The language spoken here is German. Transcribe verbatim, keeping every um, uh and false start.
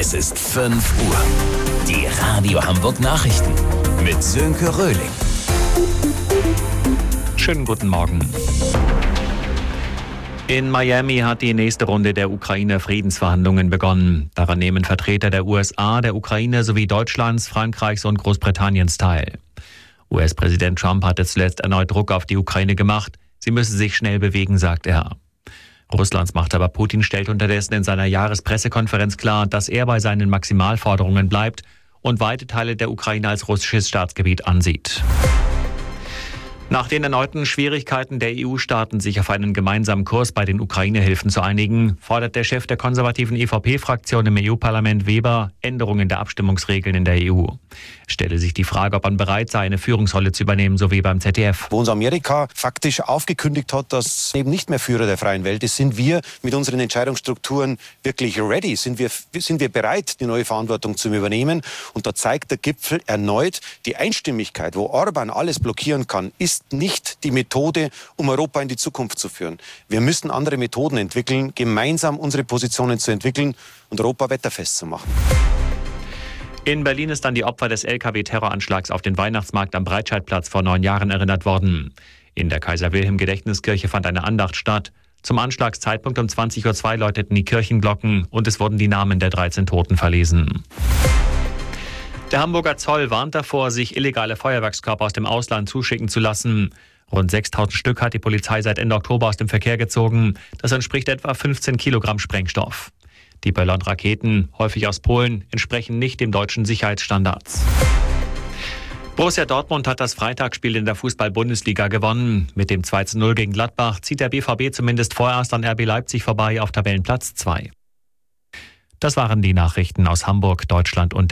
Es ist fünf Uhr. Die Radio Hamburg Nachrichten mit Sönke Röhling. Schönen guten Morgen. In Miami hat die nächste Runde der Ukraine-Friedensverhandlungen begonnen. Daran nehmen Vertreter der U S A, der Ukraine sowie Deutschlands, Frankreichs und Großbritanniens teil. U S-Präsident Trump hatte zuletzt erneut Druck auf die Ukraine gemacht. Sie müsse sich schnell bewegen, sagt er. Russlands Machthaber Putin stellt unterdessen in seiner Jahrespressekonferenz klar, dass er bei seinen Maximalforderungen bleibt und weite Teile der Ukraine als russisches Staatsgebiet ansieht. Nach den erneuten Schwierigkeiten der E U-Staaten, sich auf einen gemeinsamen Kurs bei den Ukraine-Hilfen zu einigen, fordert der Chef der konservativen E V P-Fraktion im E U-Parlament Weber Änderungen der Abstimmungsregeln in der E U. Es stelle sich die Frage, ob man bereit sei, eine Führungsrolle zu übernehmen, so wie beim Z D F. Wo uns Amerika faktisch aufgekündigt hat, dass eben nicht mehr Führer der freien Welt ist, sind wir mit unseren Entscheidungsstrukturen wirklich ready? Sind wir, sind wir bereit, die neue Verantwortung zu übernehmen? Und da zeigt der Gipfel erneut, die Einstimmigkeit, wo Orban alles blockieren kann, ist nicht die Methode, um Europa in die Zukunft zu führen. Wir müssen andere Methoden entwickeln, gemeinsam unsere Positionen zu entwickeln und Europa wetterfest zu machen. In Berlin ist an die Opfer des L K W-Terroranschlags auf den Weihnachtsmarkt am Breitscheidplatz vor neun Jahren erinnert worden. In der Kaiser-Wilhelm-Gedächtniskirche fand eine Andacht statt. Zum Anschlagszeitpunkt um zwanzig Uhr zwei läuteten die Kirchenglocken und es wurden die Namen der dreizehn Toten verlesen. Der Hamburger Zoll warnt davor, sich illegale Feuerwerkskörper aus dem Ausland zuschicken zu lassen. Rund sechstausend Stück hat die Polizei seit Ende Oktober aus dem Verkehr gezogen. Das entspricht etwa fünfzehn Kilogramm Sprengstoff. Die Böller und Raketen, häufig aus Polen, entsprechen nicht dem deutschen Sicherheitsstandards. Borussia Dortmund hat das Freitagsspiel in der Fußball-Bundesliga gewonnen. Mit dem zwei zu null gegen Gladbach zieht der B V B zumindest vorerst an R B Leipzig vorbei auf Tabellenplatz zwei. Das waren die Nachrichten aus Hamburg, Deutschland und der